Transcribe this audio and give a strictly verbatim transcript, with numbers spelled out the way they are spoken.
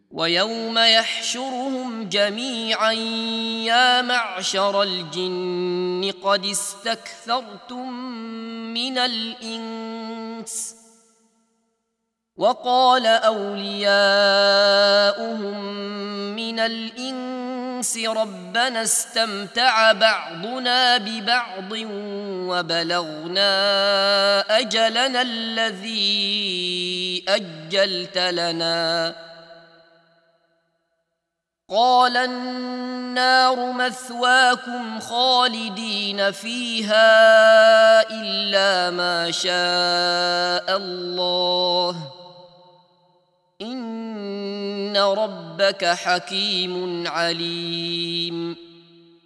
ويوم يحشرهم جميعا يا معشر الجن قد استكثرتم من الإنس وقال أولياؤهم من الإنس ربنا استمتع بعضنا ببعض وبلغنا أجلنا الذي أجلت لنا قال النار مثواكم خالدين فيها إلا ما شاء الله إن ربك حكيم عليم